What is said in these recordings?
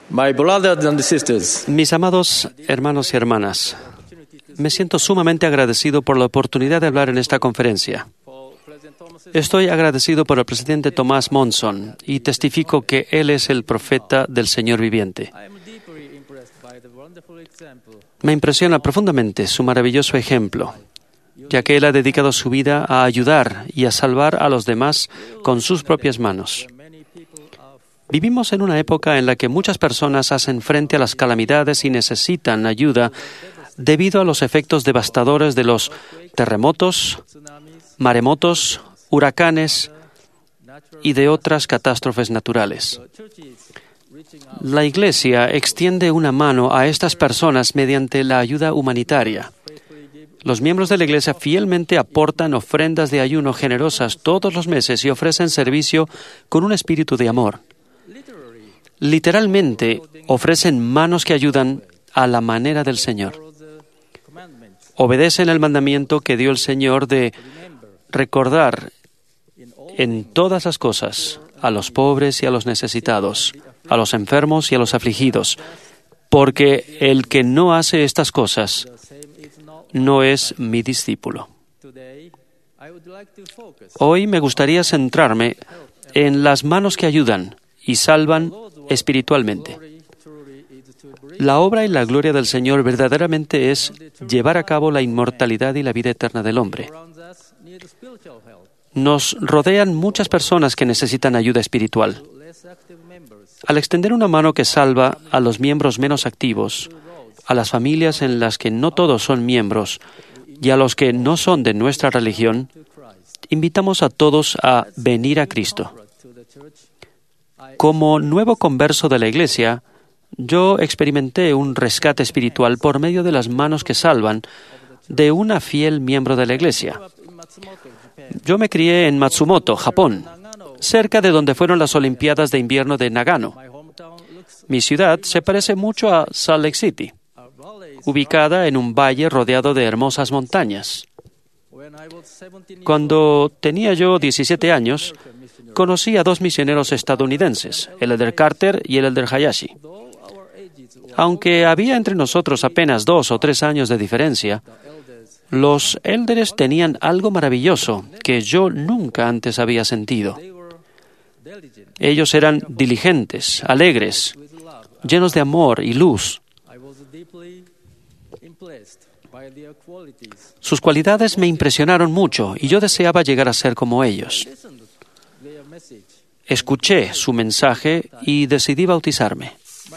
My brothers and sisters, Mis amados hermanos y hermanas, me siento sumamente agradecido por la oportunidad de hablar en esta conferencia. Estoy agradecido por el presidente Thomas Monson y testifico que él es el profeta del Señor viviente. Me impresiona profundamente su maravilloso ejemplo, ya que él ha dedicado su vida a ayudar y a salvar a los demás con sus propias manos. Vivimos en una época en la que muchas personas hacen frente a las calamidades y necesitan ayuda debido a los efectos devastadores de los terremotos, maremotos, huracanes y de otras catástrofes naturales. La Iglesia extiende una mano a estas personas mediante la ayuda humanitaria. Los miembros de la Iglesia fielmente aportan ofrendas de ayuno generosas todos los meses y ofrecen servicio con un espíritu de amor. Literalmente, ofrecen manos que ayudan a la manera del Señor. Obedecen el mandamiento que dio el Señor de recordar en todas las cosas a los pobres y a los necesitados, a los enfermos y a los afligidos, porque el que no hace estas cosas no es mi discípulo. Hoy me gustaría centrarme en las manos que ayudan y salvan espiritualmente. La obra y la gloria del Señor verdaderamente es llevar a cabo la inmortalidad y la vida eterna del hombre. Nos rodean muchas personas que necesitan ayuda espiritual. Al extender una mano que salva a los miembros menos activos, a las familias en las que no todos son miembros y a los que no son de nuestra religión, invitamos a todos a venir a Cristo. Como nuevo converso de la Iglesia, yo experimenté un rescate espiritual por medio de las manos que salvan de una fiel miembro de la Iglesia. Yo me crié en Matsumoto, Japón, cerca de donde fueron las Olimpiadas de Invierno de Nagano. Mi ciudad se parece mucho a Salt Lake City, ubicada en un valle rodeado de hermosas montañas. Cuando tenía yo 17 años, conocí a dos misioneros estadounidenses, el elder Carter y el elder Hayashi. Aunque había entre nosotros apenas 2 o 3 años de diferencia, los élderes tenían algo maravilloso que yo nunca antes había sentido. Ellos eran diligentes, alegres, llenos de amor y luz. Sus cualidades me impresionaron mucho y yo deseaba llegar a ser como ellos. Escuché su mensaje y decidí bautizarme.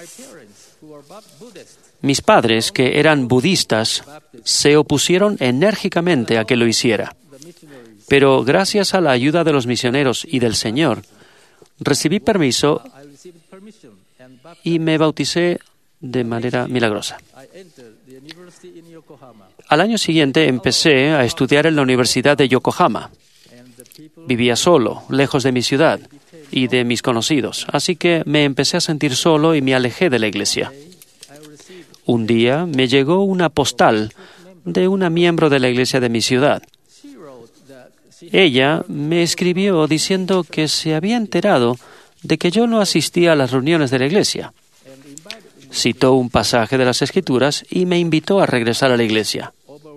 Mis padres, que eran budistas, se opusieron enérgicamente a que lo hiciera. Pero gracias a la ayuda de los misioneros y del Señor, recibí permiso y me bauticé de manera milagrosa. Al año siguiente empecé a estudiar en la Universidad de Yokohama. Vivía solo, lejos de mi ciudad y de mis conocidos, así que me empecé a sentir solo y me alejé de la iglesia. Un día me llegó una postal de una miembro de la iglesia de mi ciudad. Ella me escribió diciendo que se había enterado de que yo no asistía a las reuniones de la iglesia. Citó un pasaje de las Escrituras y me invitó a regresar a la iglesia.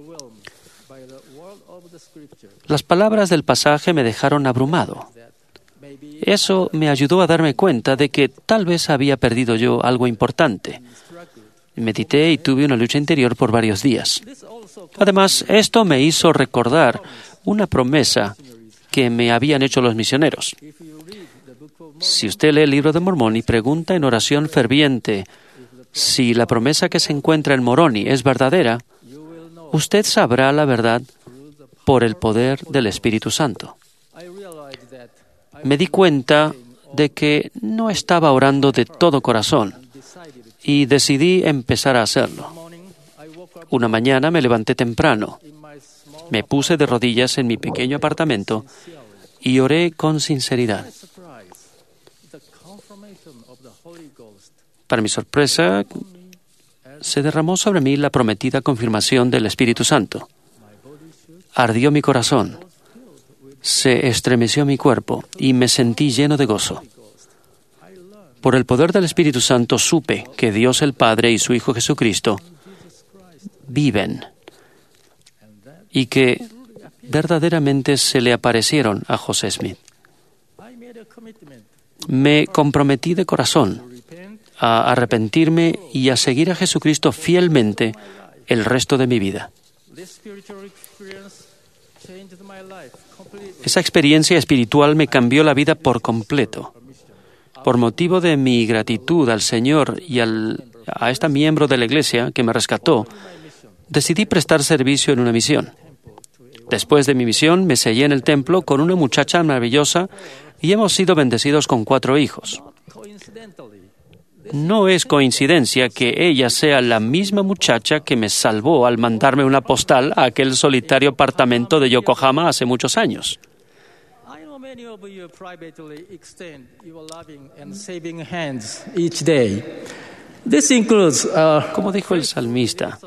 Las palabras del pasaje me dejaron abrumado. Eso me ayudó a darme cuenta de que tal vez había perdido yo algo importante. Medité y tuve una lucha interior por varios días. Además, esto me hizo recordar una promesa que me habían hecho los misioneros. Si usted lee el libro de Mormón y pregunta en oración ferviente si la promesa que se encuentra en Moroni es verdadera, usted sabrá la verdad por el poder del Espíritu Santo. Me di cuenta de que no estaba orando de todo corazón y decidí empezar a hacerlo. Una mañana me levanté temprano, me puse de rodillas en mi pequeño apartamento y oré con sinceridad. Para mi sorpresa, se derramó sobre mí la prometida confirmación del Espíritu Santo. Ardió mi corazón, se estremeció mi cuerpo y me sentí lleno de gozo. Por el poder del Espíritu Santo supe que Dios el Padre y su Hijo Jesucristo viven y que verdaderamente se le aparecieron a José Smith. Me comprometí de corazón a arrepentirme y a seguir a Jesucristo fielmente el resto de mi vida. Esa experiencia espiritual me cambió la vida por completo. Por motivo de mi gratitud al Señor y a esta miembro de la Iglesia que me rescató, decidí prestar servicio en una misión. Después de mi misión, me sellé en el templo con una muchacha maravillosa y hemos sido bendecidos con 4 hijos. No es coincidencia que ella sea la misma muchacha que me salvó al mandarme una postal a aquel solitario apartamento de Yokohama hace muchos años. Como dijo el salmista,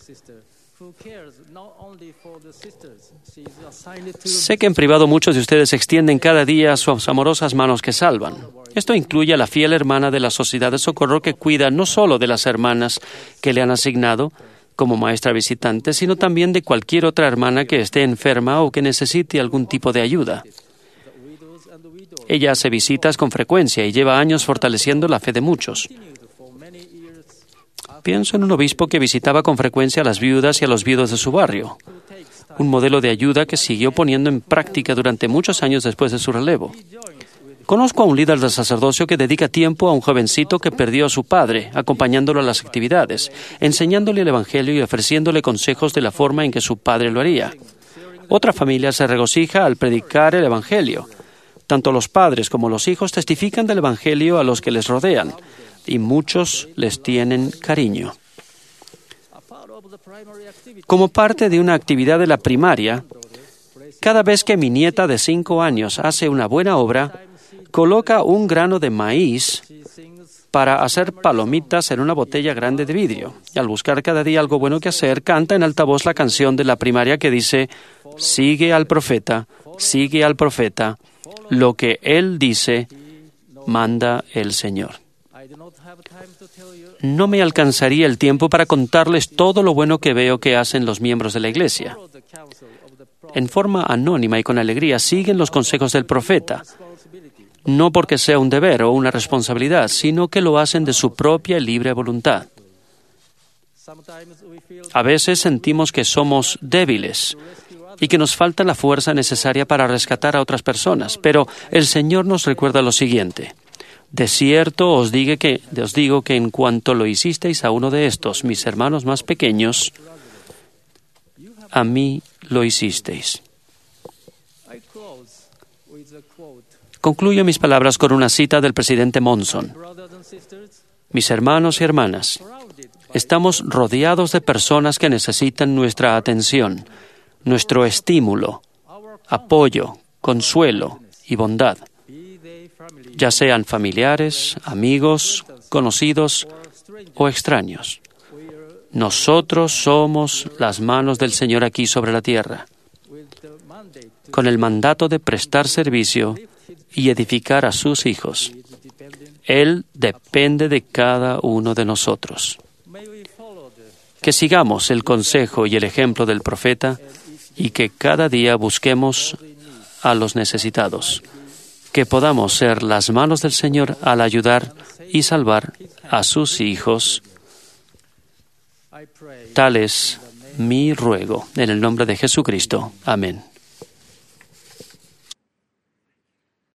sé que en privado muchos de ustedes extienden cada día sus amorosas manos que salvan. Esto incluye a la fiel hermana de la Sociedad de Socorro que cuida no solo de las hermanas que le han asignado como maestra visitante, sino también de cualquier otra hermana que esté enferma o que necesite algún tipo de ayuda. Ella hace visitas con frecuencia y lleva años fortaleciendo la fe de muchos. Pienso en un obispo que visitaba con frecuencia a las viudas y a los viudos de su barrio, un modelo de ayuda que siguió poniendo en práctica durante muchos años después de su relevo. Conozco a un líder del sacerdocio que dedica tiempo a un jovencito que perdió a su padre, acompañándolo a las actividades, enseñándole el Evangelio y ofreciéndole consejos de la forma en que su padre lo haría. Otra familia se regocija al predicar el Evangelio. Tanto los padres como los hijos testifican del Evangelio a los que les rodean, y muchos les tienen cariño. Como parte de una actividad de la primaria, cada vez que mi nieta de 5 años hace una buena obra, coloca un grano de maíz para hacer palomitas en una botella grande de vidrio. Y al buscar cada día algo bueno que hacer, canta en altavoz la canción de la primaria que dice: sigue al profeta, lo que él dice, manda el Señor. No me alcanzaría el tiempo para contarles todo lo bueno que veo que hacen los miembros de la Iglesia. En forma anónima y con alegría siguen los consejos del profeta, no porque sea un deber o una responsabilidad, sino que lo hacen de su propia y libre voluntad. A veces sentimos que somos débiles y que nos falta la fuerza necesaria para rescatar a otras personas, pero el Señor nos recuerda lo siguiente: de cierto os digo que en cuanto lo hicisteis a uno de estos, mis hermanos más pequeños, a mí lo hicisteis. Concluyo mis palabras con una cita del presidente Monson. Mis hermanos y hermanas, estamos rodeados de personas que necesitan nuestra atención, nuestro estímulo, apoyo, consuelo y bondad, ya sean familiares, amigos, conocidos o extraños. Nosotros somos las manos del Señor aquí sobre la tierra, con el mandato de prestar servicio y edificar a sus hijos. Él depende de cada uno de nosotros. Que sigamos el consejo y el ejemplo del profeta y que cada día busquemos a los necesitados. Que podamos ser las manos del Señor al ayudar y salvar a sus hijos. Tal es mi ruego, en el nombre de Jesucristo. Amén.